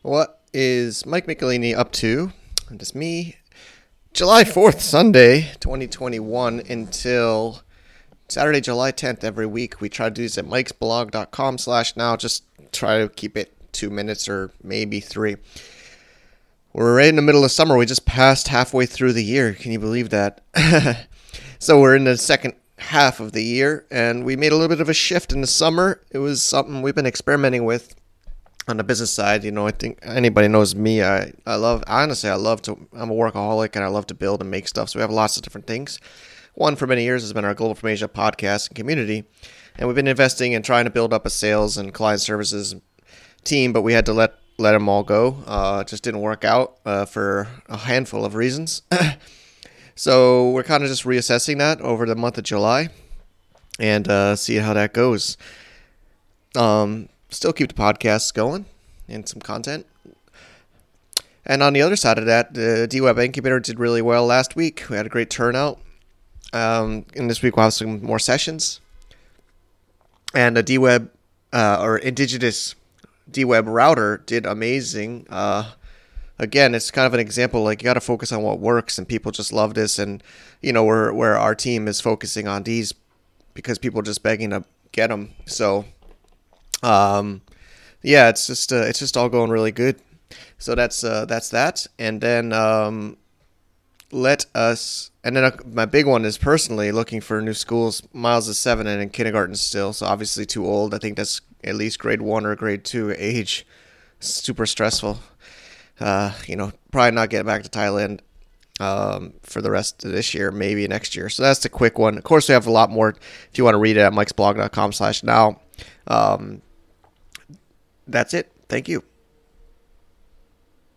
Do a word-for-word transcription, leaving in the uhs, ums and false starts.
What is Mike Michelini up to? And it's me. July fourth, Sunday, twenty twenty-one until Saturday, July tenth every week. We try to do this at mikesblog.com slash now. Just try to keep it two minutes or maybe three. We're right in the middle of summer. We just passed halfway through the year. Can you believe that? So we're in the second half of the year, and we made a little bit of a shift in the summer. It was something we've been experimenting with on the business side. You know, I think anybody knows me. I, I love, honestly, I love to, I'm a workaholic, and I love to build and make stuff. So we have lots of different things. One for many years has been our Global from Asia podcast and community. And we've been investing and trying to build up a sales and client services team, but we had to let let them all go. Uh, it just didn't work out uh, for a handful of reasons. So we're kind of just reassessing that over the month of July and uh, see how that goes. Um, still keep the podcasts going and some content. And on the other side of that, the D-Web Incubator did really well last week. We had a great turnout. Um, and this week we'll have some more sessions. And the D-Web, uh, or Indigenous D-Web router did amazing. Uh, again, it's kind of an example, like you got to focus on what works, and people just love this. And, you know, where, where our team is focusing on these because people are just begging to get them. So, um, yeah, it's just, uh, it's just all going really good. So that's, uh, that's that. And then, um, let us, and then uh, my big one is personally looking for new schools. Miles is seven and in kindergarten still, so obviously too old. I think that's at least grade one or grade two age. Super stressful. Uh, you know, probably not getting back to Thailand um, for the rest of this year, maybe next year. So that's the quick one. Of course, we have a lot more if you want to read it at mikesblog.com slash now. Um, that's it. Thank you.